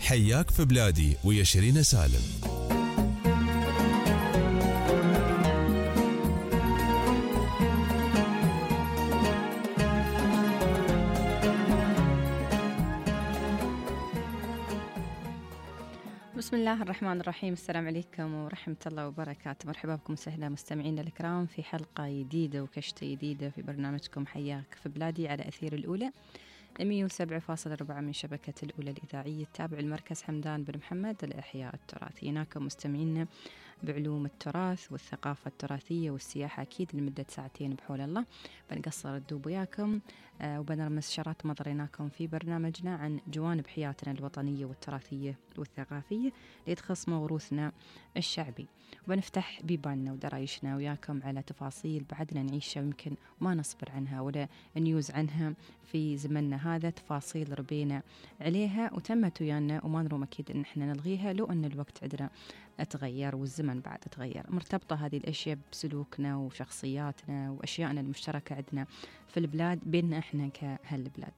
حياك في بلادي ويا شيرين سالم. بسم الله الرحمن الرحيم. السلام عليكم ورحمة الله وبركاته. مرحبا بكم وسهلا مستمعينا الكرام في حلقة جديدة وكشتة جديدة في برنامجكم حياك في بلادي على أثير الأولى 107.4 من شبكة الأولى الإذاعية. تابع المركز حمدان بن محمد الإحياء التراثي. هناكم مستمعينا بعلوم التراث والثقافة التراثية والسياحة أكيد لمدة ساعتين بحول الله. بنقصر الدوب وياكم وبنرمز شرات مضريناكم في برنامجنا عن جوانب حياتنا الوطنية والتراثية والثقافية اللي تخص موروثنا الشعبي، وبنفتح بيباننا ودرايشنا وياكم على تفاصيل بعدنا نعيشها ويمكن ما نصبر عنها ولا نيوز عنها في زمننا هذا. تفاصيل ربينا عليها وتمت ويانا وما نروم أكيد إن احنا نلغيها لو أن الوقت عندنا أتغير والزمن بعد أتغير. مرتبطة هذه الأشياء بسلوكنا وشخصياتنا وأشياءنا المشتركة عندنا في البلاد بيننا إحنا كهالبلاد.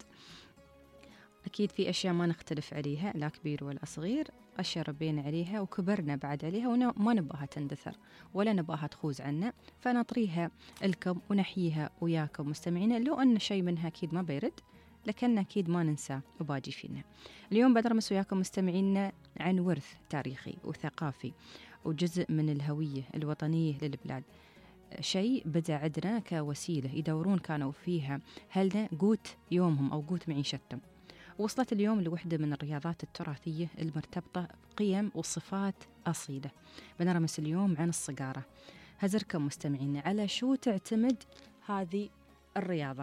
أكيد في أشياء ما نختلف عليها لا كبير ولا صغير، أشياء ربينا عليها وكبرنا بعد عليها وما نبغاها تندثر ولا نبغاها تخوز عنا، فنطريها لكم ونحييها وياكم مستمعين. لو أن شيء منها أكيد ما بيرد لكن أكيد ما ننسى وباجي فينا. اليوم بدرمس وياكم مستمعين عن ورث تاريخي وثقافي وجزء من الهوية الوطنية للبلاد، شيء بدأ عندنا كوسيلة يدورون كانوا فيها هلنا قوت يومهم أو قوت معيشتهم، وصلت اليوم لوحدة من الرياضات التراثية المرتبطة بقيم وصفات أصيلة. بنرمس اليوم عن الصقارة. هزركم مستمعين على شو تعتمد هذه الرياضة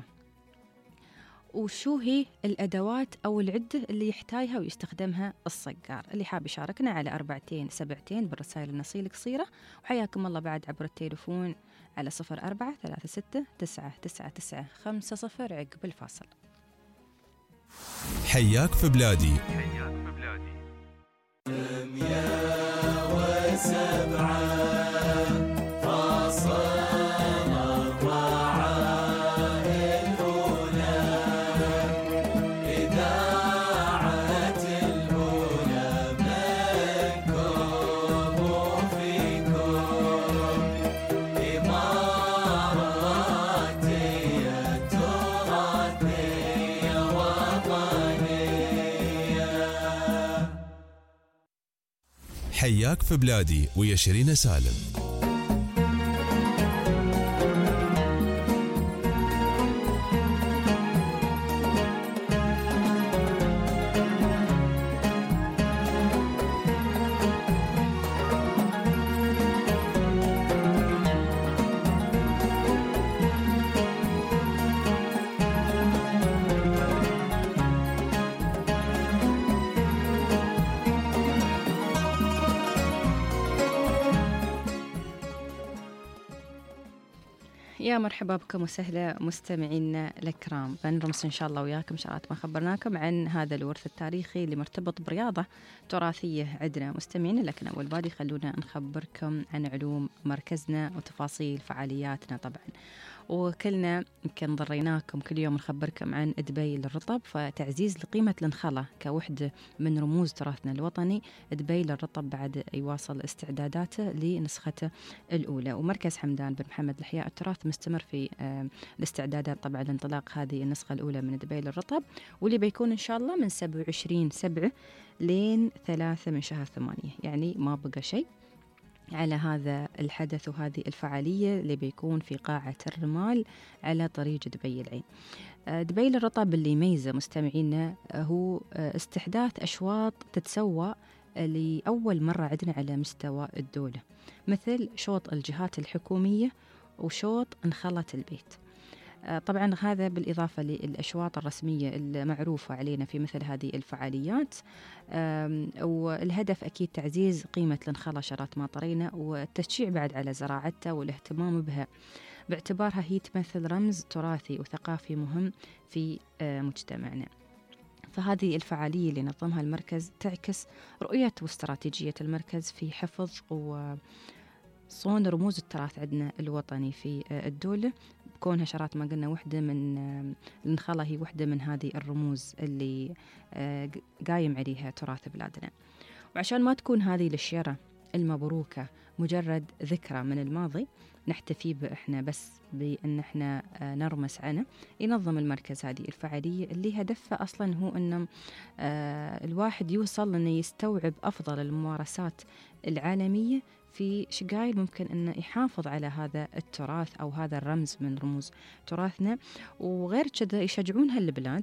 وشو هي الأدوات أو العدة اللي يحتاجها ويستخدمها الصقار. اللي حاب يشاركنا على 427 بالرسائل النصية القصيرة، وحياكم الله بعد عبر التليفون على 0436999950 عقب الفاصل. حياك في بلادي. حياك في بلادي ويا شيرين سالم. يا مرحبا بكم وسهلا مستمعينا الكرام. بنرمس إن شاء الله وياكم شرات ما خبرناكم عن هذا الورث التاريخي اللي مرتبط برياضة تراثية عندنا مستمعين. لكن أول بادي خلونا نخبركم عن علوم مركزنا وتفاصيل فعالياتنا طبعا. وكلنا يمكن ضريناكم كل يوم نخبركم عن دبي للرطب، فتعزيز لقيمة النخلة كوحدة من رموز تراثنا الوطني. دبي للرطب بعد يواصل استعداداته لنسخته الأولى، ومركز حمدان بن محمد الإحياء التراث مستمر في الاستعدادات طبعا لانطلاق هذه النسخة الأولى من دبي للرطب، واللي بيكون إن شاء الله من 27/7 لين 3 من شهر 8، يعني ما بقى شيء على هذا الحدث وهذه الفعالية اللي بيكون في قاعة الرمال على طريق دبي العين. دبي للرطب اللي يميزه مستمعينا هو استحداث أشواط تتسوى لأول مرة عندنا على مستوى الدولة، مثل شوط الجهات الحكومية وشوط نخلة البيت. طبعا هذا بالإضافة للأشواط الرسمية المعروفة علينا في مثل هذه الفعاليات، والهدف أكيد تعزيز قيمة النخلة شرات ماطرينا والتشجيع بعد على زراعتها والاهتمام بها، باعتبارها هي تمثل رمز تراثي وثقافي مهم في مجتمعنا. فهذه الفعالية اللي نظمها المركز تعكس رؤية واستراتيجية المركز في حفظ صون رموز التراث عندنا الوطني في الدولة، كونها شرات ما قلنا وحدة من النخلة، هي وحدة من هذه الرموز اللي قايم عليها تراث بلادنا. وعشان ما تكون هذه الشيرة المبروكة مجرد ذكرى من الماضي نحتفي إحنا بس بأن إحنا نرمس عنه، ينظم المركز هذه الفعالية اللي هدفها أصلا هو أن الواحد يوصل أنه يستوعب أفضل الممارسات العالمية في شقايل ممكن أنه يحافظ على هذا التراث أو هذا الرمز من رموز تراثنا. وغير كذا يشجعون هالبلاد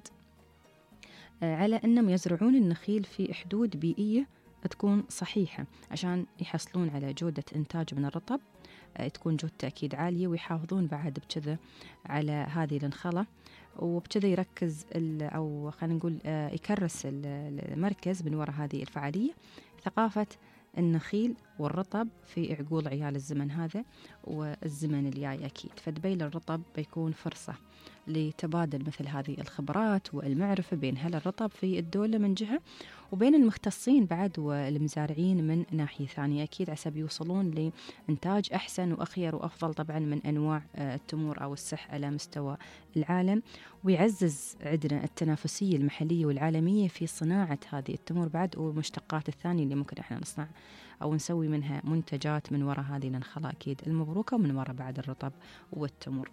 على أنهم يزرعون النخيل في حدود بيئية تكون صحيحة عشان يحصلون على جودة إنتاج من الرطب تكون جودته أكيد عالية، ويحافظون بعد بكذا على هذه النخلة. وبكذا يركز أو خلينا نقول يكرس المركز من وراء هذه الفعالية ثقافة النخيل والرطب في عقول عيال الزمن هذا والزمن الجاي أكيد. فدبي للرطب بيكون فرصة لتبادل مثل هذه الخبرات والمعرفة بين هل الرطب في الدولة من جهة، وبين المختصين بعد والمزارعين من ناحية ثانية أكيد، عسب يوصلون لإنتاج أحسن وأخير وأفضل طبعا من أنواع التمور أو السح على مستوى العالم. ويعزز عندنا التنافسية المحلية والعالمية في صناعة هذه التمور بعد والمشتقات الثانية اللي ممكن إحنا نصنع أو نسوي منها منتجات من وراء هذه النخلة أكيد المبروكة، ومن وراء بعد الرطب والتمور.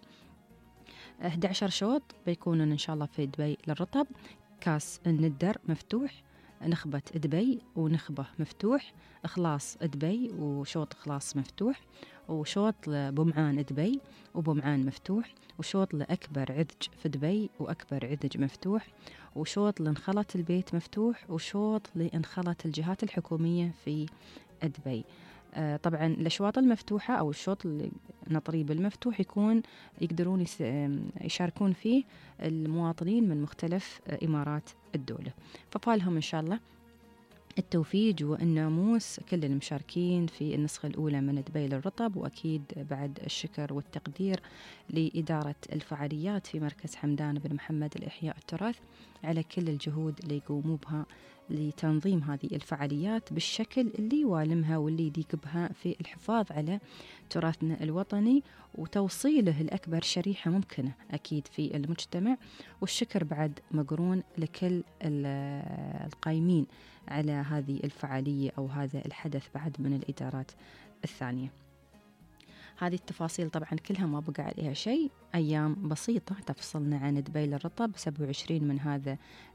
11 شوط بيكونون إن شاء الله في دبي للرطب، كاس الندر مفتوح، نخبة دبي ونخبة مفتوح، إخلاص دبي وشوط إخلاص مفتوح، وشوط لبمعان دبي وبمعان مفتوح، وشوط لأكبر عذج في دبي وأكبر عذج مفتوح، وشوط لنخلة البيت مفتوح، وشوط لنخلة الجهات الحكومية في دبي. طبعا الأشواط المفتوحة أو الشوط النطريب المفتوح يكون يقدرون يشاركون فيه المواطنين من مختلف إمارات الدولة. ففالهم إن شاء الله التوفيق والناموس كل المشاركين في النسخة الأولى من دبي للرطب، وأكيد بعد الشكر والتقدير لإدارة الفعاليات في مركز حمدان بن محمد لإحياء التراث على كل الجهود اللي يقوموا بها لتنظيم هذه الفعاليات بالشكل اللي يوالمها واللي يليق بها في الحفاظ على تراثنا الوطني وتوصيله لأكبر شريحة ممكنة أكيد في المجتمع. والشكر بعد مقرون لكل القائمين على هذه الفعالية أو هذا الحدث بعد من الإدارات الثانية. هذه التفاصيل طبعا كلها ما بقى عليها شيء، أيام بسيطة تفصلنا عن دبي للرطب 27 من هذا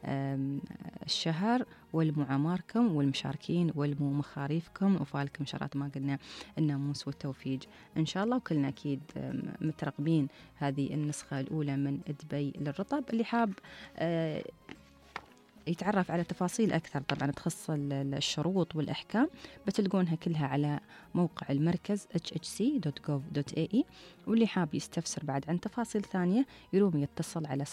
الشهر، والمعاماركم والمشاركين والمخاريفكم وفالكم شرات ما قلنا الناموس والتوفيق إن شاء الله. وكلنا أكيد مترقبين هذه النسخة الأولى من دبي للرطب. اللي حاب يتعرف على تفاصيل أكثر طبعا تخص الشروط والأحكام بتلقونها كلها على موقع المركز hhc.gov.ae. واللي حاب يستفسر بعد عن تفاصيل ثانية يروم يتصل على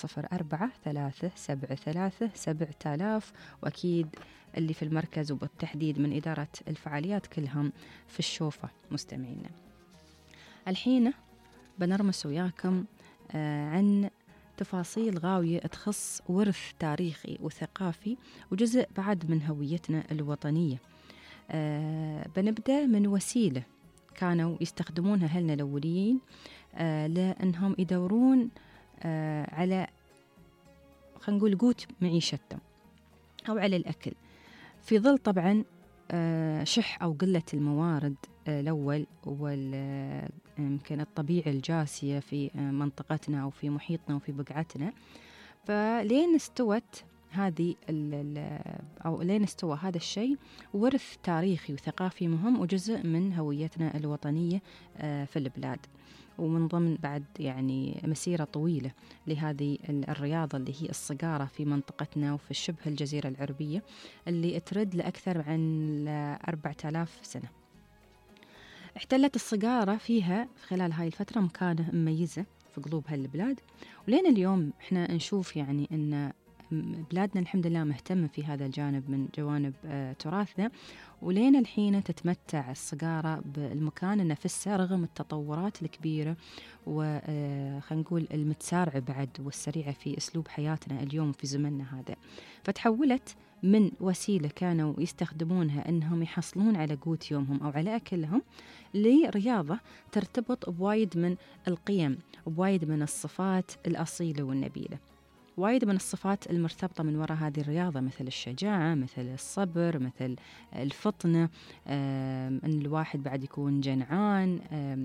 04-373-7000. وأكيد اللي في المركز وبالتحديد من إدارة الفعاليات كلهم في الشوفة مستمعينا. الحين بنرمس وياكم عن تفاصيل غاوية تخص ورث تاريخي وثقافي وجزء بعد من هويتنا الوطنية. بنبدأ من وسيلة كانوا يستخدمونها أهلنا الأوليين لأنهم يدورون على خلينا نقول قوت معيشتهم أو على الأكل في ظل طبعا شح أو قلة الموارد الأول يمكن الطبيعة الجاسية في منطقتنا أو في محيطنا وفي بقعتنا. فلين استوت هذه أو لين استوى هذا الشيء ورث تاريخي وثقافي مهم وجزء من هويتنا الوطنية في البلاد، ومن ضمن بعد يعني مسيرة طويلة لهذه الرياضة اللي هي الصقارة في منطقتنا وفي شبه الجزيرة العربية اللي ترد لأكثر عن 4000 سنة. احتلت الصقارة فيها خلال هاي الفترة مكانة مميزة في قلوب هالبلاد، ولين اليوم احنا نشوف يعني ان بلادنا الحمد لله مهتمة في هذا الجانب من جوانب تراثنا، ولين الحين تتمتع الصقارة بالمكان نفسه رغم التطورات الكبيرة وخلينا نقول المتسارعة بعد والسريعة في أسلوب حياتنا اليوم في زمننا هذا. فتحولت من وسيلة كانوا يستخدمونها أنهم يحصلون على قوت يومهم أو على أكلهم لرياضة ترتبط بوايد من القيم وبوايد من الصفات الأصيلة والنبيلة. وايد من الصفات المرتبطة من وراء هذه الرياضة، مثل الشجاعة، مثل الصبر، مثل الفطنة، أن الواحد بعد يكون جنعان،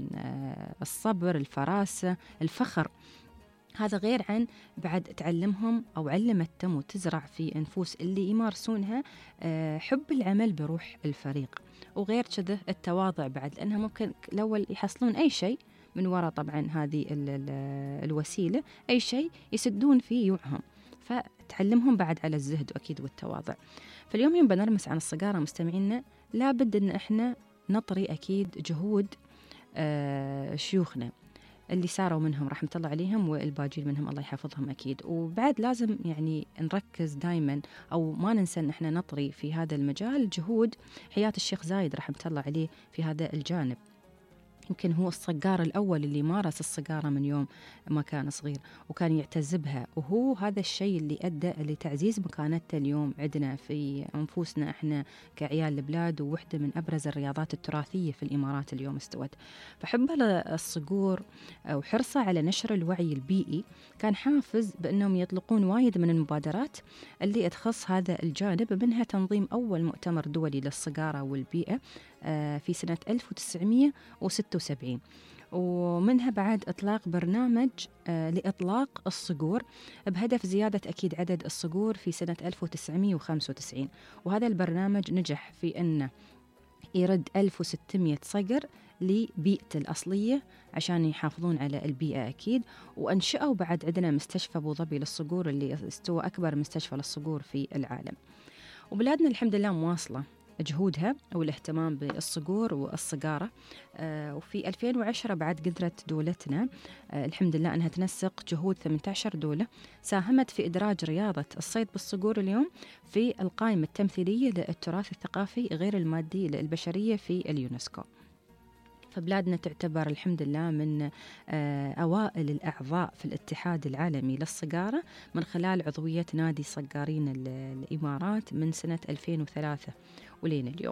الصبر، الفراسة، الفخر. هذا غير عن بعد تعلمهم أو علمتهم وتزرع في أنفوس اللي يمارسونها حب العمل بروح الفريق، وغير كذا التواضع بعد، لأنها ممكن الأول يحصلون أي شيء من وراء طبعا هذه الوسيلة، أي شيء يسدون فيه يوعهم، فتعلمهم بعد على الزهد وأكيد والتواضع. فاليوم يوم بنرمس عن السيجارة مستمعينا، لابد أن احنا نطري أكيد جهود شيوخنا اللي ساروا منهم رحمة الله عليهم، والباجين منهم الله يحفظهم أكيد. وبعد لازم يعني نركز دايما أو ما ننسى أن احنا نطري في هذا المجال جهود حياة الشيخ زايد رحمة الله عليه في هذا الجانب. يمكن هو الصقار الأول اللي مارس السيجارة من يوم ما كان صغير وكان يعتز بها، وهو هذا الشيء اللي أدى لتعزيز مكانته اليوم عندنا في أنفسنا إحنا كعيال البلاد، ووحدة من أبرز الرياضات التراثية في الإمارات اليوم استوت. فحبه للصقور وحرصه على نشر الوعي البيئي كان حافز بأنهم يطلقون وايد من المبادرات اللي تخص هذا الجانب، منها تنظيم أول مؤتمر دولي للسيجارة والبيئة في سنة 1976، ومنها بعد إطلاق برنامج لإطلاق الصقور بهدف زيادة أكيد عدد الصقور في سنة 1995. وهذا البرنامج نجح في أنه يرد 1600 صقر لبيئته الأصلية عشان يحافظون على البيئة أكيد. وأنشأوا بعد عندنا مستشفى أبو ظبي للصقور اللي استوى أكبر مستشفى للصقور في العالم. وبلادنا الحمد لله مواصلة جهودها والاهتمام بالصقور والصقارة. وفي 2010 بعد قدرت دولتنا الحمد لله أنها تنسق جهود 18 دولة ساهمت في إدراج رياضة الصيد بالصقور اليوم في القائمة التمثيلية للتراث الثقافي غير المادي للبشرية في اليونسكو. فبلادنا تعتبر الحمد لله من أوائل الأعضاء في الاتحاد العالمي للصقارة من خلال عضوية نادي صقارين الإمارات من سنة 2003 ولين اليوم.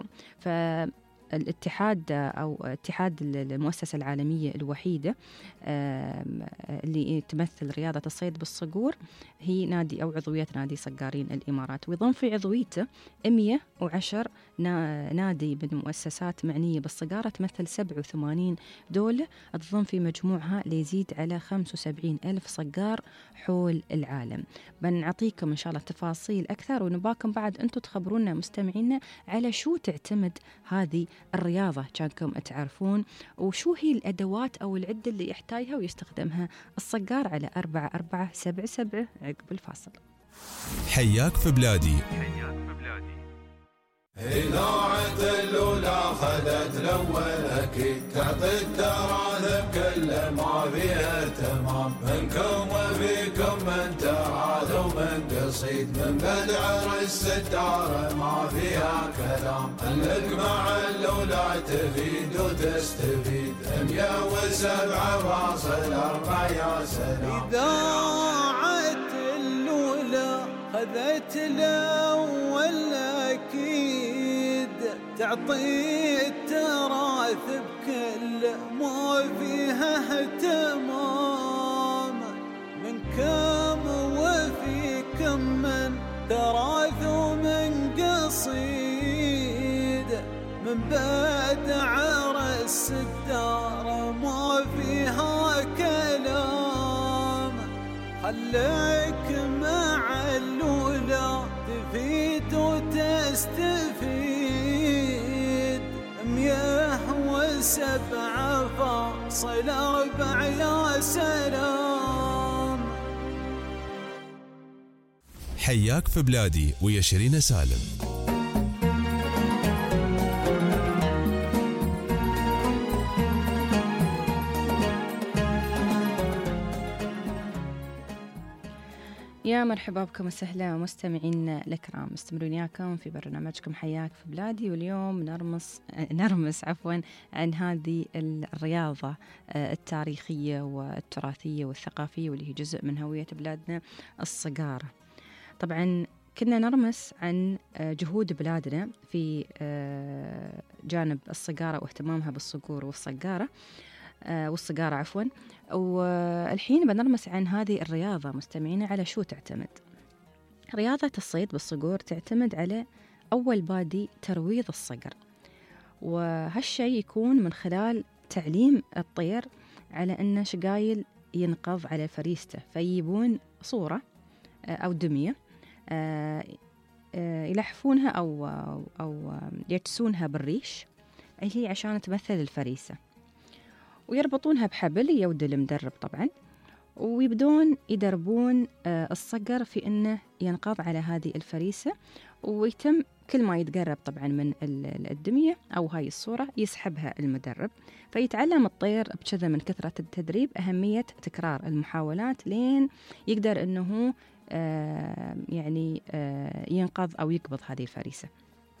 الاتحاد أو اتحاد المؤسسة العالمية الوحيدة اللي تمثل رياضة الصيد بالصقور هي نادي أو عضوية نادي صقارين الإمارات، ويضم في عضويته 110 نادي من مؤسسات معنية بالصقارة تمثل 87 دولة تضم في مجموعها ليزيد على 75 ألف صقار حول العالم. بنعطيكم إن شاء الله تفاصيل أكثر، ونباكم بعد أنتم تخبرونا مستمعينا على شو تعتمد هذه الرياضة، كانكم تعرفون وشو هي الأدوات أو العدة اللي يحتاجها ويستخدمها الصقار على 4477 عقب الفاصل. حياك في بلادي. إذاعة الأولى خذت الأول أكيد تعطي التراث بكل ما فيها تمام، منكم وفيكم من تراث ومن قصيد، من بدع الستار ما فيها كلام، خلك مع الأولى تفيد وتستفيد 107.4 يا سلام. إذاعة الأولى خذت الأول أكيد تعطي التراث بكل ما فيها اهتمام، من كم وفيكم من تراث ومن قصيد، من بدع رأس الدار ما فيها كلام، خليك مع الأولى تفيد وتستفيد 107.4 يا سلام. حياك في بلادي ويا شيرين سالم. يا مرحبا بكم وسهلا مستمعين الكرام، مستمرين وياكم في برنامجكم حياك في بلادي. واليوم نرمس عن هذه الرياضة التاريخية والتراثية والثقافية واللي هي جزء من هوية بلادنا، الصقارة. طبعا كنا نرمس عن جهود بلادنا في جانب الصقارة واهتمامها بالصقور والصقارة عفوا. والحين بنرمس عن هذه الرياضة مستمعين على شو تعتمد. رياضة الصيد بالصقور تعتمد على أول بادي ترويض الصقر، وهالشي يكون من خلال تعليم الطير على أنه شقايل ينقض على فريسته، فيجيبون صورة أو دمية يلحفونها أو يجسونها بالريش هي عشان تمثل الفريسة، ويربطونها بحبل يود المدرب طبعا، ويبدون يدربون الصقر في أنه ينقض على هذه الفريسة، ويتم كل ما يتقرب طبعا من الدمية أو هاي الصورة يسحبها المدرب. فيتعلم الطير بكذا من كثرة التدريب أهمية تكرار المحاولات لين يقدر أنه ينقض أو يقبض هذه الفريسة.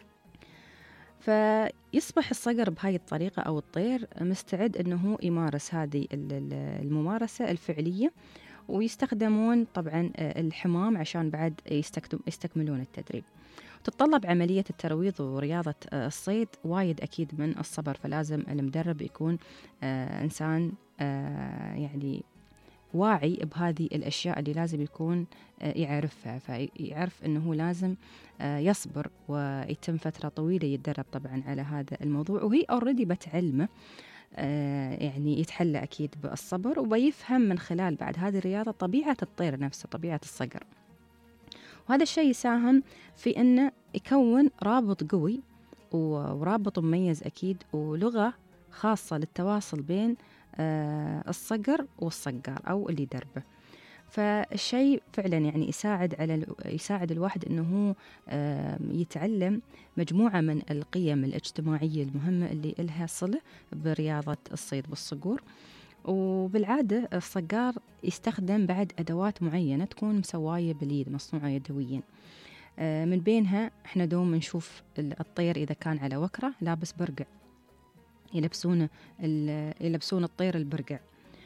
فيصبح الصقر بهاي الطريقة أو الطير مستعد أنه يمارس هذه الممارسة الفعلية، ويستخدمون طبعا الحمام عشان بعد يستكملون التدريب. تتطلب عملية الترويض ورياضة الصيد وايد أكيد من الصبر، فلازم المدرب يكون إنسان واعي بهذه الأشياء اللي لازم يكون يعرفها، فيعرف أنه لازم يصبر ويتم فترة طويلة يتدرب طبعا على هذا الموضوع، وهي أوريدي بتعلمه يتحلى أكيد بالصبر، وبيفهم من خلال بعد هذه الرياضة طبيعة الطير نفسه، طبيعة الصقر. وهذا الشيء يساهم في أنه يكون رابط قوي ورابط مميز أكيد، ولغة خاصة للتواصل بين الصقر والصقار أو اللي دربه. فالشيء فعلا يساعد الواحد أنه يتعلم مجموعة من القيم الاجتماعية المهمة اللي إلها صلة برياضة الصيد بالصقور. وبالعادة الصقار يستخدم بعد أدوات معينة تكون مسواية باليد، مصنوعة يدويا. من بينها احنا دوم نشوف الطير إذا كان على وكرة لابس برقع، يلبسون الطير البرقع،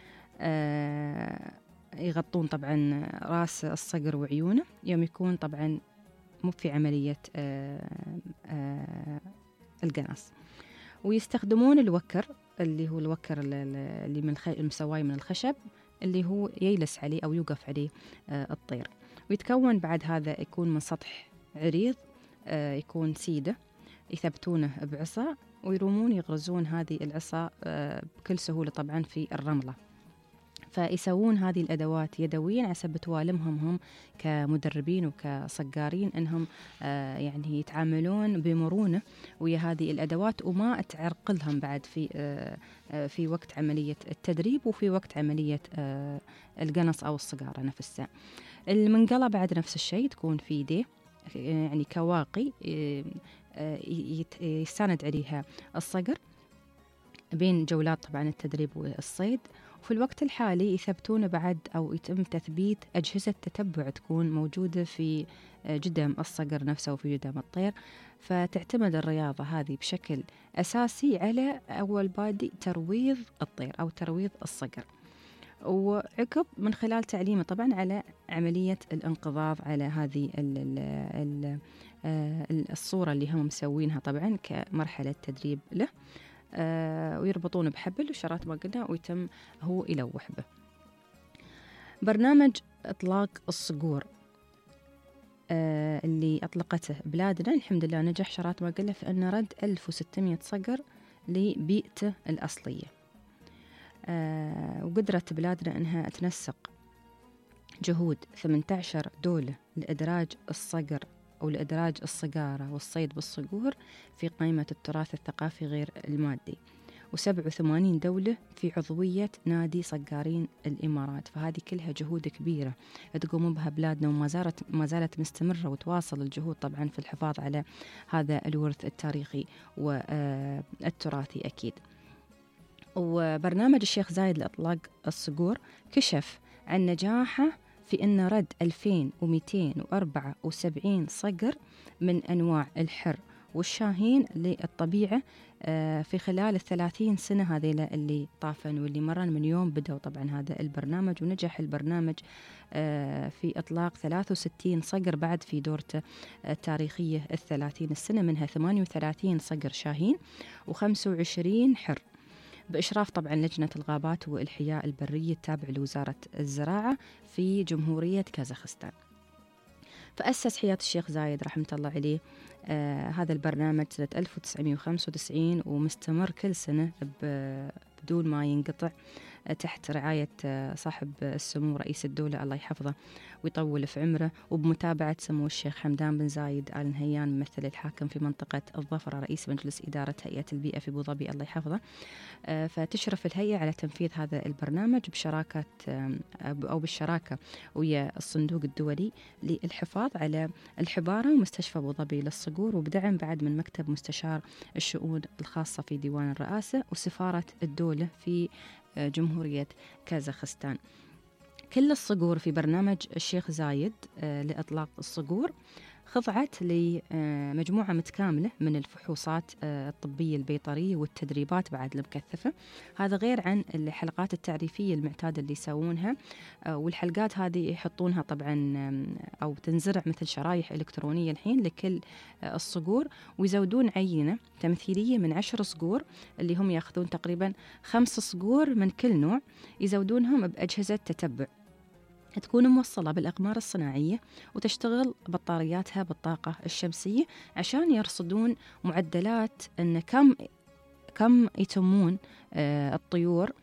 يغطون طبعا راس الصقر وعيونه يوم يكون طبعا مو في عملية القنص. ويستخدمون الوكر اللي هو الوكر اللي المسواي من الخشب اللي هو يجلس عليه أو يوقف عليه الطير. ويتكون بعد هذا يكون من سطح عريض يكون سيدة يثبتونه بعصا، ويرومون يغرزون هذه العصا بكل سهولة طبعا في الرملة. فيسوون هذه الأدوات يدويا على سبب توالمهم هم كمدربين وكصقارين أنهم يتعاملون بمرونة ويا هذه الأدوات، وما تعرقلهم بعد في وقت عملية التدريب وفي وقت عملية القنص أو الصقارة نفسها. المنقلة بعد نفس الشيء تكون في يديه كواقي يستند عليها الصقر بين جولات طبعا التدريب والصيد. وفي الوقت الحالي يثبتون بعد أو يتم تثبيت أجهزة تتبع تكون موجودة في جدم الصقر نفسه وفي جدم الطير. فتعتمد الرياضة هذه بشكل أساسي على أول بادي ترويض الطير أو ترويض الصقر، وعقب من خلال تعليمه طبعا على عملية الانقضاض على هذه الصورة اللي هم مسوينها طبعا كمرحلة تدريب له. ويربطونه بحبل وشرات ما قلنا، ويتم هو يلوح به. برنامج إطلاق الصقور اللي أطلقته بلادنا الحمد لله نجح شرات ما قلنا في أنه رد 1600 صقر لبيئته الأصلية. وقدرت بلادنا أنها تنسق جهود 18 دولة لإدراج الصقر أو لإدراج الصقارة والصيد بالصقور في قائمة التراث الثقافي غير المادي، و87 دولة في عضوية نادي صقارين الإمارات. فهذه كلها جهود كبيرة تقوم بها بلادنا، وما زالت مستمرة وتواصل الجهود طبعا في الحفاظ على هذا الورث التاريخي والتراثي أكيد. وبرنامج الشيخ زايد لإطلاق الصقور كشف عن نجاحه في أن رد 2274 صقر من أنواع الحر والشاهين للطبيعة في خلال 30 سنة هذيلا اللي طافن واللي مرن من يوم بدأوا طبعا هذا البرنامج. ونجح البرنامج في إطلاق 63 صقر بعد في دورته التاريخية 30 السنة، منها 38 صقر شاهين و25 حر، بإشراف طبعا لجنة الغابات والإحياء البرية التابع لوزارة الزراعة في جمهورية كازاخستان. فأسس حياة الشيخ زايد رحمة الله عليه هذا البرنامج سنة 1995 ومستمر كل سنة بدون ما ينقطع تحت رعاية صاحب السمو رئيس الدولة الله يحفظه ويطول في عمره، وبمتابعة سمو الشيخ حمدان بن زايد آل نهيان ممثل الحاكم في منطقة الظفرة رئيس مجلس إدارة هيئة البيئة في أبو ظبي الله يحفظه. فتشرف الهيئة على تنفيذ هذا البرنامج بشراكة أو بالشراكة ويا الصندوق الدولي للحفاظ على الحبارة ومستشفى أبو ظبي للصقور، وبدعم بعد من مكتب مستشار الشؤون الخاصة في ديوان الرئاسة وسفارة الدولة في جمهورية كازاخستان. كل الصقور في برنامج الشيخ زايد لإطلاق الصقور خضعت لمجموعة متكاملة من الفحوصات الطبية البيطرية والتدريبات بعد المكثفة، هذا غير عن الحلقات التعريفية المعتادة اللي يسوونها. والحلقات هذه يحطونها طبعا أو تنزرع مثل شرايح إلكترونية الحين لكل الصقور، ويزودون عينة تمثيلية من 10 صقور اللي هم يأخذون تقريبا 5 صقور من كل نوع، يزودونهم بأجهزة تتبع تكون موصلة بالأقمار الصناعية وتشتغل بطارياتها بالطاقة الشمسية عشان يرصدون معدلات أن كم يتمون الطيور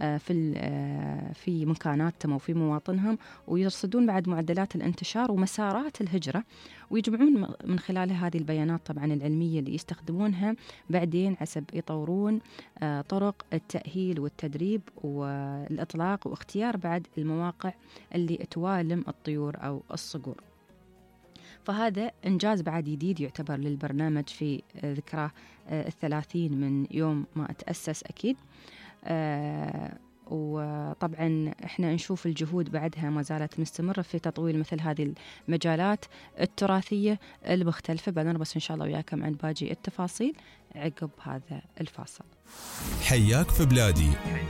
في مكاناتهم أو في مواطنهم، ويرصدون بعد معدلات الانتشار ومسارات الهجرة، ويجمعون من خلالها هذه البيانات طبعا العلمية اللي يستخدمونها بعدين حسب يطورون طرق التأهيل والتدريب والإطلاق واختيار بعد المواقع اللي توالم الطيور أو الصقور. فهذا إنجاز بعد جديد يعتبر للبرنامج في ذكراه 30 من يوم ما تأسس أكيد. وطبعا احنا نشوف الجهود بعدها ما زالت مستمرة في تطوير مثل هذه المجالات التراثية المختلفة. بنربص إن شاء الله وياكم عن باقي التفاصيل عقب هذا الفاصل. حياك في بلادي.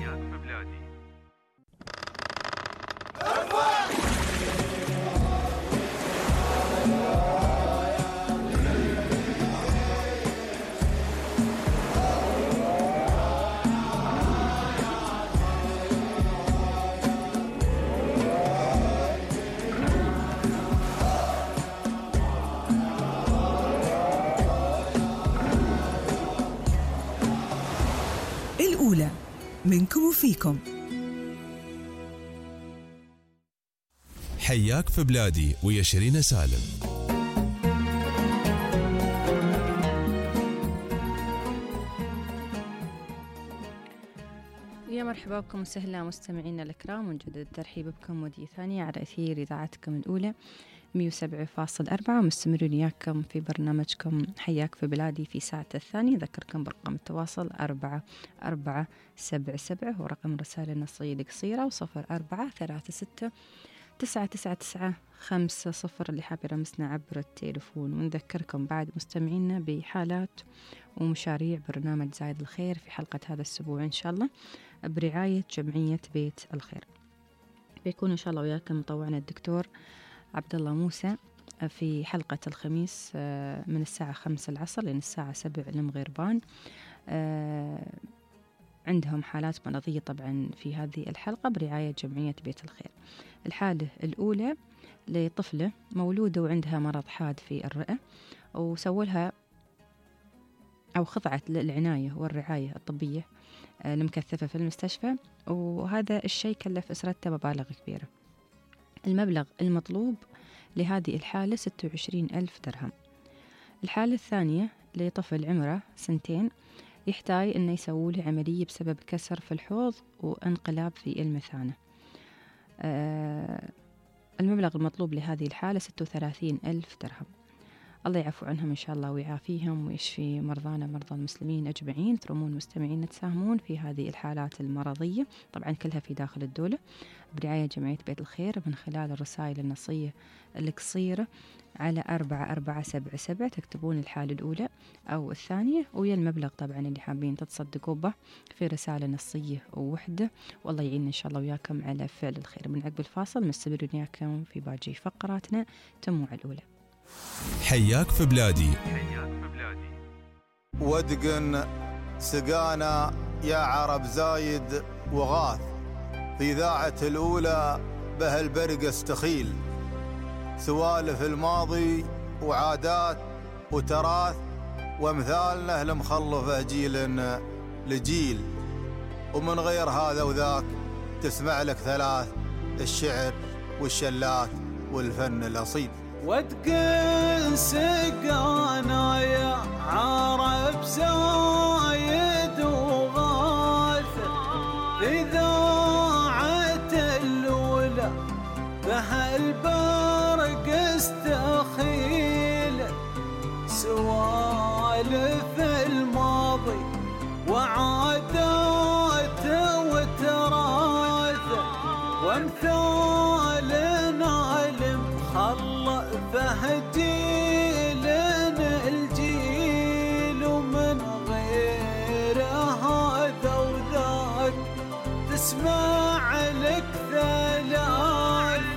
الأولى منكم وفيكم. حياك في بلادي ويا شيرين سالم. يا مرحبا بكم وسهلا مستمعينا الكرام، ونجدد الترحيب بكم ودي ثانية على أثير إذاعتكم الأولى 107.4، ومستمرين وياكم في برنامجكم حياك في بلادي في ساعة الثانية. أذكركم برقم التواصل 4477 ورقم رسالة النصية القصيرة 0436999950 اللي حاب يرمسنا عبر التليفون. ونذكركم بعد مستمعينا بحالات ومشاريع برنامج زايد الخير في حلقة هذا الأسبوع إن شاء الله برعاية جمعية بيت الخير. بيكون إن شاء الله وياكم مطوعنا الدكتور عبد الله موسى في حلقة الخميس من الساعة 5 العصر لين الساعة 7 المغربان. عندهم حالات مرضية طبعا في هذه الحلقة برعاية جمعية بيت الخير. الحالة الأولى لطفلة مولودة وعندها مرض حاد في الرئة، وسووا لها أو خضعت للعناية والرعاية الطبية المكثفة في المستشفى، وهذا الشيء كلف أسرتها مبالغ كبيرة. المبلغ المطلوب لهذه الحالة 26,000 درهم. الحالة الثانية لطفل عمره 2 سنين يحتاج أنه يسووا له عملية بسبب كسر في الحوض وانقلاب في المثانة. المبلغ المطلوب لهذه الحالة 36,000 درهم. الله يعفو عنهم إن شاء الله ويعافيهم ويشفي مرضانا مرضى المسلمين أجمعين. ترمون مستمعين تساهمون في هذه الحالات المرضية، طبعا كلها في داخل الدولة برعاية جمعية بيت الخير من خلال الرسائل النصية القصيرة على 4477. تكتبون الحالة الأولى أو الثانية ويا المبلغ طبعا اللي حابين تتصدقوا به في رسالة نصية ووحدة، والله يعين إن شاء الله وياكم على فعل الخير. من عقب الفاصل مستمرين وياكم في باقي فقراتنا تموع الأولى. حياك في بلادي. ودقن سقانا يا عرب زايد وغاث، في ذاعة الأولى به البرق استخيل، سوالف الماضي وعادات وتراث وامثالنا المخلفة جيل لجيل، ومن غير هذا وذاك تسمع لك ثلاث: الشعر والشلات والفن الأصيل. وتقل سقانا يا عرب زايد وغاث، إذاعة الأولى بها البرق استخيل، سوالف الماضي وعادات وتراث وامثالنا المخلفة جيل الجيل، ومن غير هذا وذاك تسمع لك ثلاث: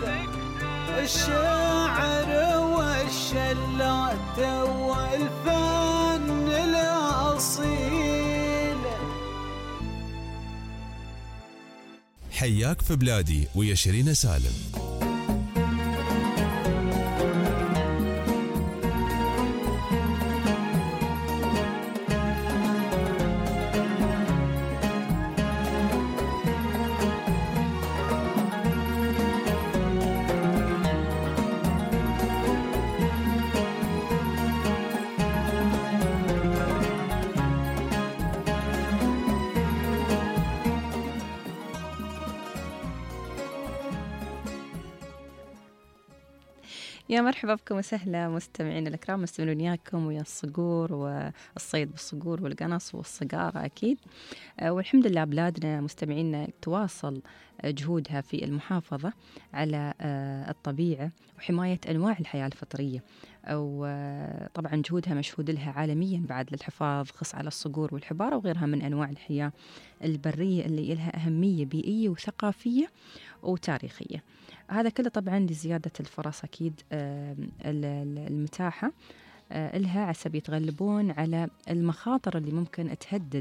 الشعر والشلات والفن الأصيل. حياك في بلادي ويا شيرين سالم. يا مرحبا بكم وسهلا مستمعين الكرام، مستمعين وياكم ويا الصقور والصيد بالصقور والقنص والصقارة أكيد. والحمد لله بلادنا مستمعينا تواصل جهودها في المحافظة على الطبيعة وحماية أنواع الحياة الفطرية، وطبعا جهودها مشهود لها عالميا بعد للحفاظ خص على الصقور والحبارة وغيرها من أنواع الحياة البرية اللي لها أهمية بيئية وثقافية وتاريخية. هذا كله طبعا لزيادة الفرص أكيد المتاحة لها عسب يتغلبون على المخاطر اللي ممكن تهدد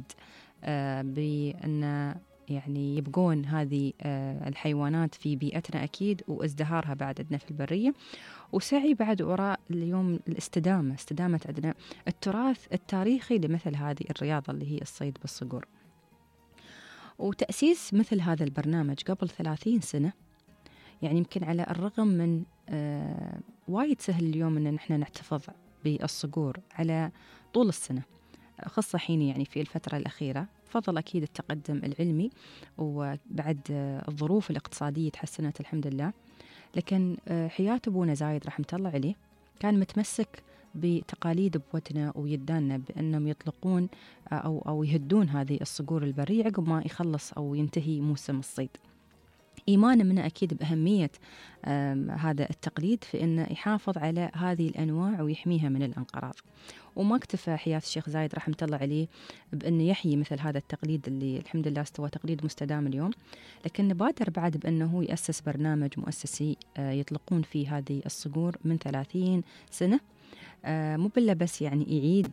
بأن يعني يبقون هذه الحيوانات في بيئتنا أكيد، وازدهارها بعد عندنا في البرية، وسعي بعد وراء اليوم استدامة عندنا التراث التاريخي لمثل هذه الرياضة اللي هي الصيد بالصقور. وتأسيس مثل هذا البرنامج قبل 30 سنة يعني يمكن على الرغم من وايد سهل اليوم أن نحن نحتفظ بالصقور على طول السنة، خاصة حين يعني في الفترة الأخيرة فضل أكيد التقدم العلمي وبعد الظروف الاقتصادية تحسنت الحمد لله، لكن حياة أبونا زايد رحمة الله عليه كان متمسك بتقاليد بوتنا ويداننا بأنهم يطلقون أو يهدون هذه الصقور البرية عقب ما يخلص أو ينتهي موسم الصيد. إيمانا منه أكيد بأهمية هذا التقليد في أنه يحافظ على هذه الأنواع ويحميها من الانقراض. وما اكتفى حياة الشيخ زايد رحمة الله عليه بأنه يحيي مثل هذا التقليد اللي الحمد لله استوى تقليد مستدام اليوم، لكن بادر بعد بأنه يأسس برنامج مؤسسي يطلقون فيه هذه الصقور من 30 سنة، مو بالله بس يعني يعيد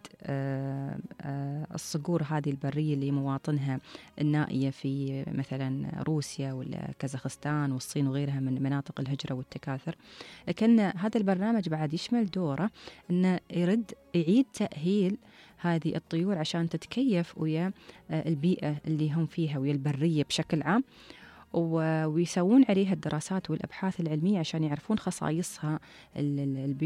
الصقور هذه البرية اللي مواطنها النائية في مثلا روسيا ولا كازاخستان والصين وغيرها من مناطق الهجرة والتكاثر، لكن هذا البرنامج بعد يشمل دوره أنه يعيد تأهيل هذه الطيور عشان تتكيف ويا البيئة اللي هم فيها ويا البرية بشكل عام، ويسوون عليها الدراسات والأبحاث العلمية عشان يعرفون خصائصها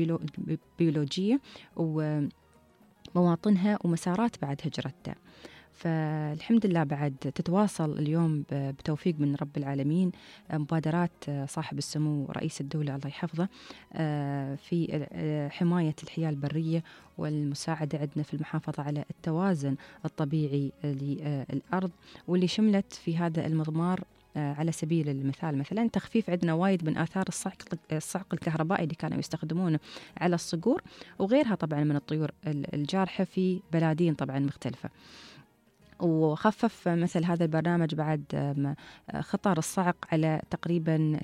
البيولوجية ومواطنها ومسارات بعد هجرتها. فالحمد لله بعد تتواصل اليوم بتوفيق من رب العالمين مبادرات صاحب السمو رئيس الدولة الله يحفظه في حماية الحياة البرية والمساعدة عندنا في المحافظة على التوازن الطبيعي للأرض، واللي شملت في هذا المضمار على سبيل المثال مثلا تخفيف عندنا وايد من آثار الصعق الكهربائي اللي كانوا يستخدمونه على الصقور وغيرها طبعا من الطيور الجارحة في بلادين طبعا مختلفة. وخفف مثل هذا البرنامج بعد خطر الصعق على تقريبا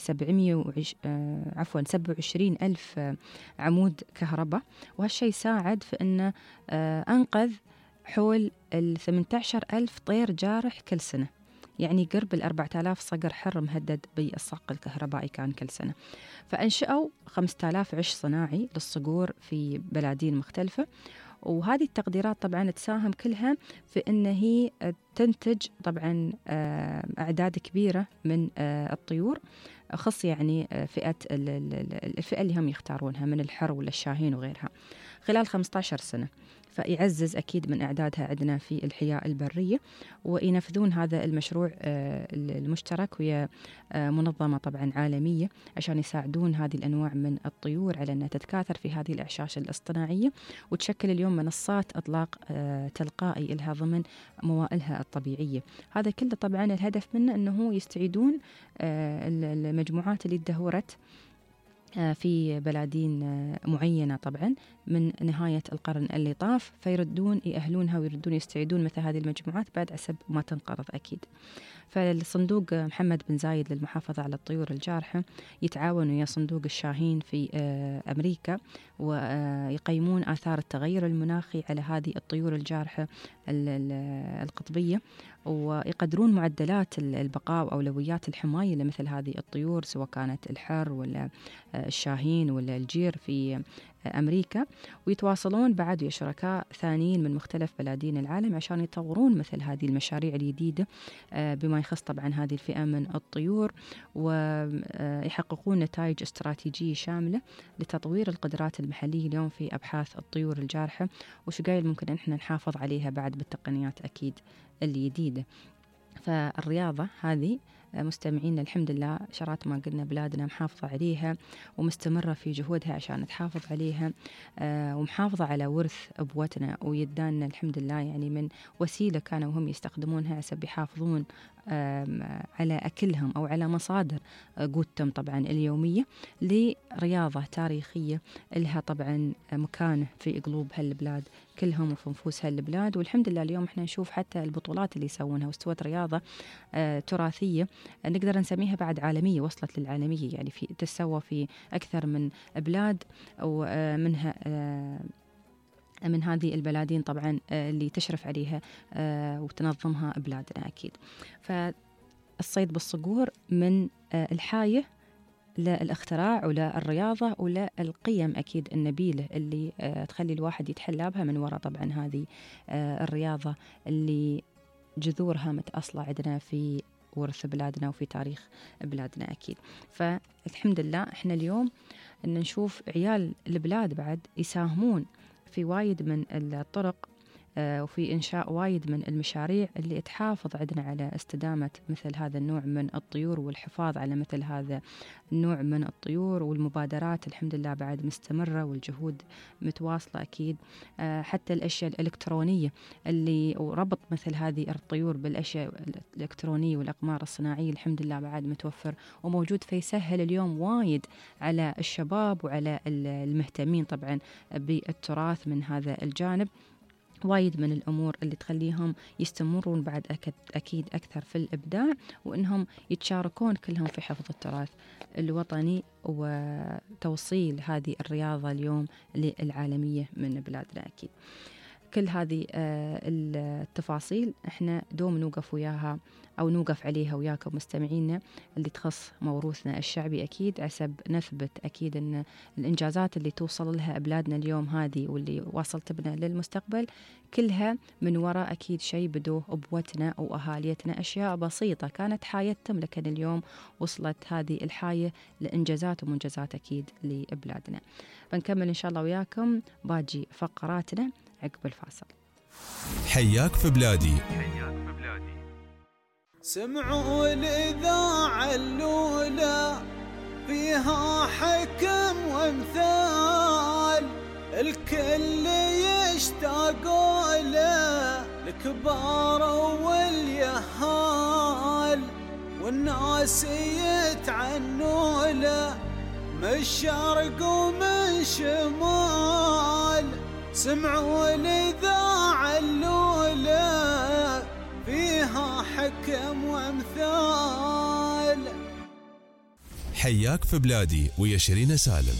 27 ألف عمود كهرباء، وهالشيء ساعد في أنه أنقذ حول 18 ألف طير جارح كل سنة، يعني قرب 4000 صقر حر مهدد بالصعق الكهربائي كان كل سنة. فأنشأوا 5000 عش صناعي للصقور في بلادين مختلفة، وهذه التقديرات طبعا تساهم كلها في أن هي تنتج طبعا أعداد كبيرة من الطيور، خص يعني الفئة اللي هم يختارونها من الحر ولا الشاهين وغيرها خلال 15 سنة، فيعزز أكيد من أعدادها عندنا في الحياة البرية. وينفذون هذا المشروع المشترك ويا منظمة طبعا عالمية عشان يساعدون هذه الأنواع من الطيور على أنها تتكاثر في هذه الأعشاش الاصطناعية، وتشكل اليوم منصات إطلاق تلقائي لها ضمن موائلها الطبيعية. هذا كله طبعا الهدف منه أنه يستعيدون المجموعات اللي ادهورت في بلادين معينة طبعا من نهاية القرن اللي طاف، فيردون يأهلونها ويردون يستعيدون مثل هذه المجموعات بعد عسب ما تنقرض أكيد. فالصندوق محمد بن زايد للمحافظة على الطيور الجارحة يتعاون ويا صندوق الشاهين في أمريكا، ويقيمون آثار التغير المناخي على هذه الطيور الجارحة القطبية، ويقدرون معدلات البقاء وأولويات الحماية لمثل هذه الطيور سواء كانت الحر ولا الشاهين ولا الجير في أمريكا. ويتواصلون بعد ويا شركاء ثانيين من مختلف بلادين العالم عشان يطورون مثل هذه المشاريع الجديدة بما يخص طبعا هذه الفئة من الطيور، ويحققون نتائج استراتيجية شاملة لتطوير القدرات المحلية اليوم في أبحاث الطيور الجارحة، وشقايل ممكن أن احنا نحافظ عليها بعد بالتقنيات أكيد الجديدة. فالرياضة هذه مستمعين الحمد لله شرات ما قلنا بلادنا محافظة عليها ومستمرة في جهودها عشان تحافظ عليها، ومحافظة على ورث أبوتنا ويداننا الحمد لله، يعني من وسيلة كانوا هم يستخدمونها عشان يحافظون على أكلهم أو على مصادر قوتهم طبعا اليومية لرياضة تاريخية لها طبعا مكانة في قلوب هالبلاد كلهم وفي نفوس هالبلاد. والحمد لله اليوم احنا نشوف حتى البطولات اللي يسوونها واستوت رياضة تراثية نقدر نسميها بعد عالمية، وصلت للعالمية، يعني في تسوى في أكثر من بلاد ومنها من هذه البلادين طبعا اللي تشرف عليها وتنظمها بلادنا أكيد. فالصيد بالصقور من الحاية للاختراع وللرياضة وللقيم أكيد النبيلة اللي تخلي الواحد يتحلى بها من وراء طبعا هذه الرياضة اللي جذورها متأصلة عندنا في ورث بلادنا وفي تاريخ بلادنا أكيد. فالحمد لله إحنا اليوم إن نشوف عيال البلاد بعد يساهمون في وايد من الطرق وفي إنشاء وايد من المشاريع اللي تحافظ عندنا على استدامة مثل هذا النوع من الطيور والحفاظ على مثل هذا النوع من الطيور. والمبادرات الحمد لله بعد مستمرة والجهود متواصلة أكيد. حتى الأشياء الإلكترونية اللي وربط مثل هذه الطيور بالأشياء الإلكترونية والأقمار الصناعية الحمد لله بعد متوفر وموجود، فيسهل اليوم وايد على الشباب وعلى المهتمين طبعا بالتراث من هذا الجانب وايد من الأمور اللي تخليهم يستمرون بعد أكيد أكثر في الإبداع، وإنهم يتشاركون كلهم في حفظ التراث الوطني وتوصيل هذه الرياضة اليوم للعالمية من بلادنا أكيد. كل هذه التفاصيل احنا دوم نوقف وياها أو نوقف عليها وياكم مستمعينا اللي تخص موروثنا الشعبي أكيد، عسب نثبت أكيد أن الإنجازات اللي توصل لها بلادنا اليوم هذه واللي واصلت بنا للمستقبل كلها من وراء أكيد شيء بدوه أبوتنا وأهاليتنا، أشياء بسيطة كانت حايتهم لكن اليوم وصلت هذه الحاية لإنجازات ومنجزات أكيد لبلادنا. بنكمل إن شاء الله وياكم باقي فقراتنا عقب الفاصل. حياك في بلادي. سمعوا الإذاعة الأولى فيها حكم وامثال، الكل يشتاقوا له الكبار واليهال، والناس يتعنوا له من الشرق ومن شمال. سمعوا الإذاعة الأولى فيها حكم وامثال. حياك في بلادي ويا شيرين سالم.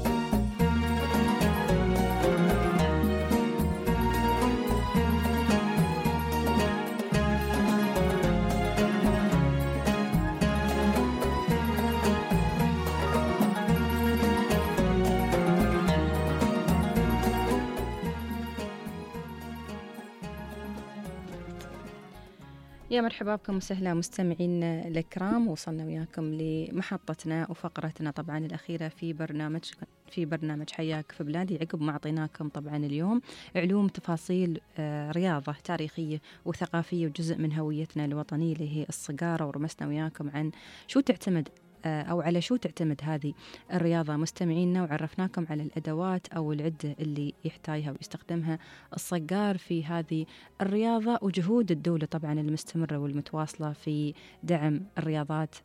يا مرحبا بكم وسهلا مستمعين الكرام. وصلنا وياكم لمحطتنا وفقرتنا طبعا الأخيرة في برنامج حياك في بلادي، عقب ما أعطيناكم طبعا اليوم علوم تفاصيل رياضة تاريخية وثقافية وجزء من هويتنا الوطنية اللي هي الصقارة، ورمسنا وياكم عن شو تعتمد أو على شو تعتمد هذه الرياضة مستمعينا، وعرفناكم على الأدوات أو العدة اللي يحتاجها ويستخدمها الصقار في هذه الرياضة، وجهود الدولة طبعا المستمرة والمتواصلة في دعم الرياضات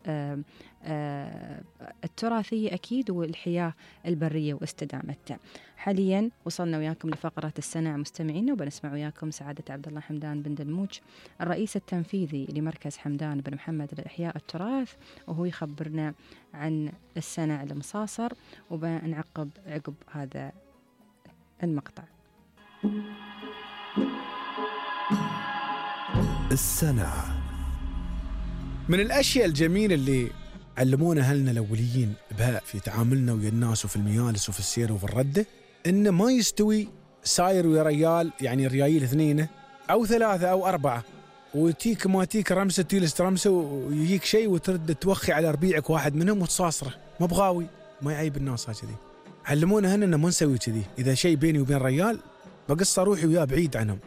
التراثية أكيد والحياة البرية واستدامتها. حاليا وصلنا وياكم لفقرة السنة مستمعينا، وبنسمع وياكم سعادة عبد الله حمدان بن دلموج الرئيس التنفيذي لمركز حمدان بن محمد لإحياء التراث، وهو يخبرنا عن السنة المصاصر، وبنعقب عقب هذا المقطع. السنة من الأشياء الجميلة اللي علمونا أهلنا الأوليين بها في تعاملنا ويا الناس وفي المجالس وفي السير وفي الردة، إنه ما يستوي ساير ويا ريال، يعني ريايل 2 أو 3 أو 4 وتيك ما تيك رمسة تيلس رمسة ويجيك شيء وترد توخي على ربيعك واحد منهم وتصاصره، ما بغاوي، ما يعيب الناس هكذي. علمونا هن إنه ما نسوي كذي، إذا شيء بيني وبين ريال بقص روحي وياه بعيد عنهم.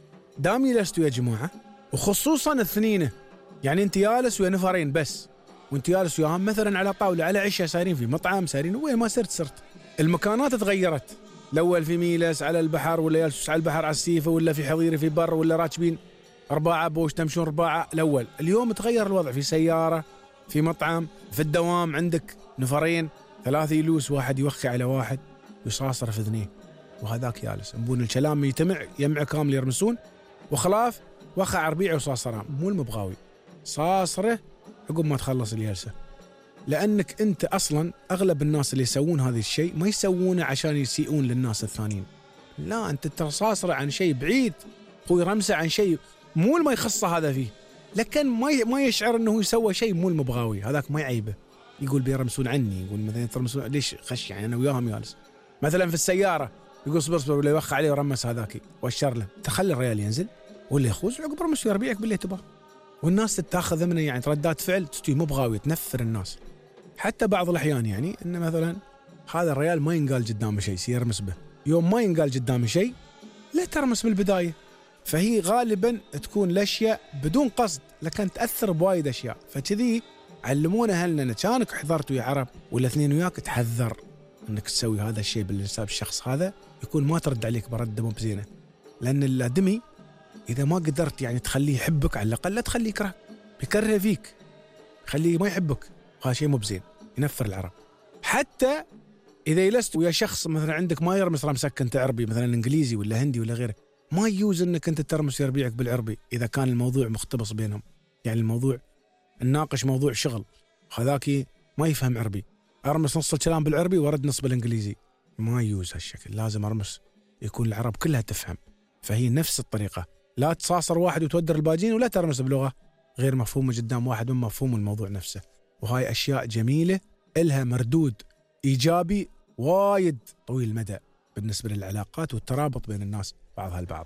دامي لستوا يا جماعة، وخصوصا 2، يعني أنت جالس ويا نفرين بس، وانت جالس وياهم مثلا على طاوله على عشاء، سايرين في مطعم، سايرين وين ما صرت المكانات تغيرت. الاول في ميلس على البحر، ولا جالس على البحر على السيفه، ولا في حظيره في بر، ولا راكبين 4 بوش تمشون 4. الاول اليوم تغير الوضع، في سياره، في مطعم، في الدوام عندك نفرين 3 يلوس، واحد يوخي على واحد ويصاصر في 2، وهذاك جالس نبون الكلام يجمع كامل يرمسون، وخلاف وخع ربيع وصاصران، مو المبغاوي صاصره عقب ما تخلص الجلسة. لأنك أنت أصلاً أغلب الناس اللي يسوون هذا الشيء ما يسوونه عشان يسيئون للناس الثانيين، لا، أنت تصاصر عن شيء بعيد، هو يرمسه عن شيء مو ما يخصه هذا فيه، لكن ما يشعر أنه يسوى شيء مو المبغاوي، هذاك ما يعيبه، يقول بيرمسون عني، يقول مثلا ترمسون ليش خش، يعني أنا وياهم جالس مثلا في السيارة يقول صبر ولا يوخ عليه ورمس هذاك واشر له، تخلي الرجال ينزل ولا يخوز عقب رمس ويربيعك باللي تبغى، والناس تتاخذ منه يعني ردات فعل تستوي مبغاوي تنفر الناس. حتى بعض الأحيان يعني إن مثلا هذا الرجال ما ينقال قدامه شيء سيرمس به، يوم ما ينقال قدامه شيء لا ترمس من البداية، فهي غالبا تكون الأشياء بدون قصد لكن تأثر بوايد أشياء. فكذي علمونا أهلنا كانك حضرت ويا عرب ولا 2 وياك تحذر إنك تسوي هذا الشيء بالنسبة الشخص هذا، يكون ما ترد عليك برد مو بزينة، لأن الآدمي إذا ما قدرت يعني تخليه يحبك على الأقل لا تخليه يكره، بيكره فيك، خليه ما يحبك، هذا شيء مو بزين، ينفر العرب. حتى إذا جلست ويا شخص مثلا عندك ما يرمس رمسك أنت عربي مثلا إنجليزي ولا هندي ولا غيره، ما يجوز إنك أنت ترمس يربيعك بالعربي إذا كان الموضوع مختبص بينهم، يعني الموضوع الناقش موضوع شغل، هذاك ما يفهم عربي، أرمس نص الكلام بالعربي ورد نص بالإنجليزي، ما يجوز هالشكل، لازم أرمس يكون العرب كلها تفهم. فهي نفس الطريقة، لا تصاصر واحد وتودر الباجين، ولا ترمس بلغة غير مفهومة قدام واحد من مفهوم الموضوع نفسه. وهاي أشياء جميلة إلها مردود إيجابي وايد طويل المدى بالنسبة للعلاقات والترابط بين الناس بعضها البعض.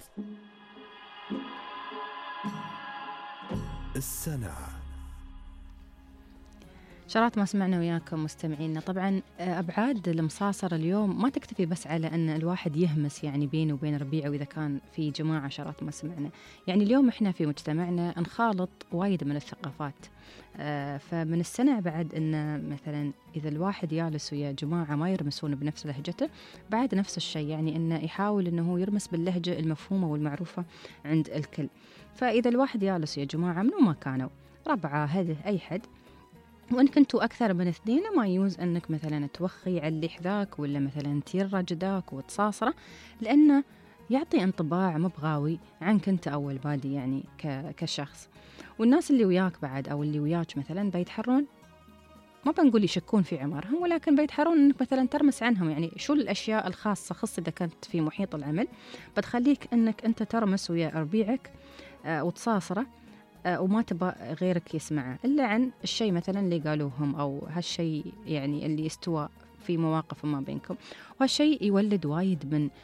السنة شرات ما سمعنا وياكم مستمعينا. طبعا أبعاد المصاصرة اليوم ما تكتفي بس على أن الواحد يهمس يعني بينه وبين ربيعه وإذا كان في جماعة. شرات ما سمعنا يعني اليوم إحنا في مجتمعنا نخالط وايد من الثقافات. فمن السنة بعد أن مثلا إذا الواحد جالس ويا جماعة ما يرمسون بنفس لهجته، بعد نفس الشيء يعني أنه يحاول أنه يرمس باللهجة المفهومة والمعروفة عند الكل. فإذا الواحد جالس ويا جماعة منو ما كانوا ربعة هذه أي حد، وإن كنتوا أكثر من 2 ما يجوز أنك مثلا توخي على حذاك ولا مثلا تيرج ذاك وتصاصره، لأنه يعطي انطباع مبغاوي عنك أنت أول بادي يعني كشخص. والناس اللي وياك بعد أو اللي وياك مثلا بيتحرون، ما بنقول يشكون في عمرهم، ولكن بيتحرون أنك مثلا ترمس عنهم. يعني شو الأشياء الخاصة خص إذا كنت في محيط العمل بتخليك أنك أنت ترمس ويا ربيعك وتصاصره وما تبغى غيرك يسمعه إلا عن الشيء مثلا اللي قالوهم أو هالشيء يعني اللي استوى في مواقف ما بينكم. وهالشيء يولد وايد من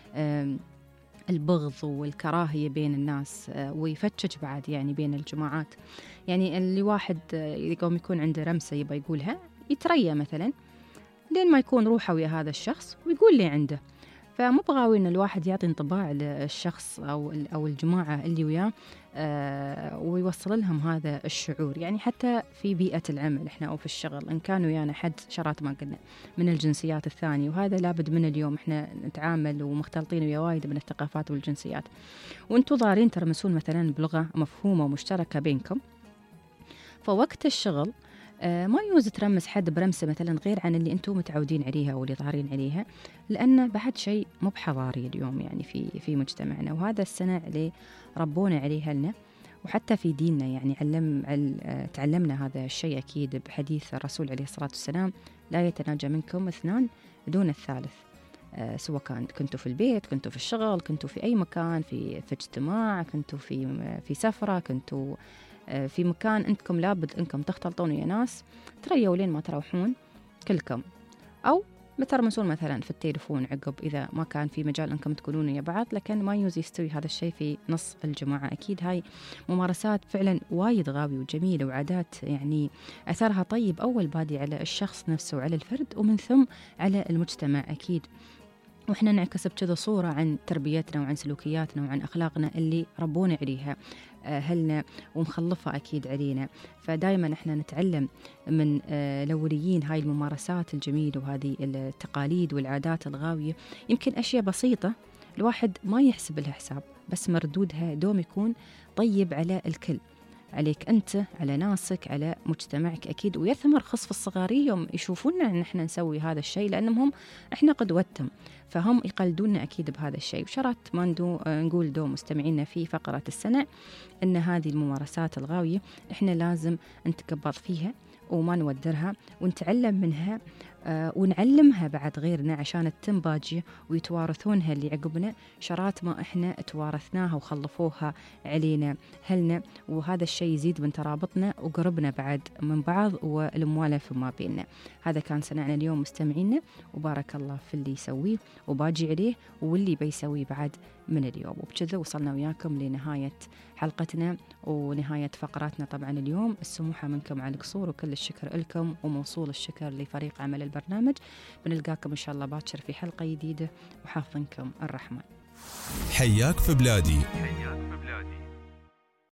البغض والكراهية بين الناس ويفتش بعد يعني بين الجماعات. يعني اللي واحد يقوم يكون عنده رمسة يبغى يقولها يتريى مثلا لين ما يكون روحه ويا هذا الشخص ويقول لي عنده. فمبغاوي إن الواحد يعطي انطباع للشخص أو الجماعة اللي وياه ويوصل لهم هذا الشعور. يعني حتى في بيئة العمل إحنا أو في الشغل إن كانوا ويانا حد شرات ما قلنا من الجنسيات الثانية، وهذا لابد من اليوم إحنا نتعامل ومختلطين ويا وايد من الثقافات والجنسيات، وأنتوا ضارين ترمسون مثلا بلغة مفهومة ومشتركة بينكم، فوقت الشغل ما يجوز ترمس حد برمسة مثلا غير عن اللي أنتم متعودين عليها أو اللي ظاهرين عليها، لأن بعد شيء مو بحضاري اليوم يعني في مجتمعنا. وهذا السنة اللي ربونا عليها لنا، وحتى في ديننا يعني تعلمنا هذا الشيء أكيد بحديث الرسول عليه الصلاة والسلام: لا يتناجى منكم 2 دون الثالث. سواء كنتوا في البيت، كنتوا في الشغل، كنتوا في أي مكان، في اجتماع، كنتوا في سفرة، كنتوا في مكان أنتم لابد أنكم تختلطون ويا ناس، تريوا لين ما تروحون كلكم، أو بترمسون مثلا في التليفون عقب إذا ما كان في مجال أنكم تكونون ويا بعض، لكن ما يستوي هذا الشيء في نص الجماعة. أكيد هاي ممارسات فعلا وايد غاوية وجميلة وعادات يعني أثرها طيب أول بادي على الشخص نفسه وعلى الفرد ومن ثم على المجتمع أكيد. وإحنا نعكس بكذا صورة عن تربيتنا وعن سلوكياتنا وعن أخلاقنا اللي ربونا عليها أهلنا ومخلفة أكيد علينا. فدايما إحنا نتعلم من الأوليين هاي الممارسات الجميلة وهذه التقاليد والعادات الغاوية. يمكن أشياء بسيطة الواحد ما يحسب لها حساب، بس مردودها دوم يكون طيب على الكل، عليك أنت، على ناسك، على مجتمعك أكيد. ويثمر خصف الصغاري يوم يشوفونا إن إحنا نسوي هذا الشيء، لأنهم إحنا قدوتهم، فهم يقلدوننا أكيد بهذا الشيء. وشرط ما نقول مستمعينا في فقرة السنة إن هذه الممارسات الغاوية إحنا لازم نتقبض فيها وما نودرها ونتعلم منها ونعلمها بعد غيرنا عشان تتم باجية ويتوارثونها اللي عقبنا، شرات ما إحنا توارثناها وخلفوها علينا هلنا. وهذا الشيء يزيد من ترابطنا وقربنا بعد من بعض والموالفة ما بيننا. هذا كان سنعنا اليوم مستمعينا، وبارك الله في اللي يسويه وباجي عليه واللي بيسويه بعد من اليوم. وبكذا وصلنا وياكم لنهاية حلقتنا ونهاية فقراتنا طبعا اليوم. السموحة منكم على القصور وكل الشكر لكم وموصول الشكر لفريق عمل البرنامج. بنلقاكم إن شاء الله باكر في حلقة جديدة وحافظنكم الرحمن. حياك في بلادي.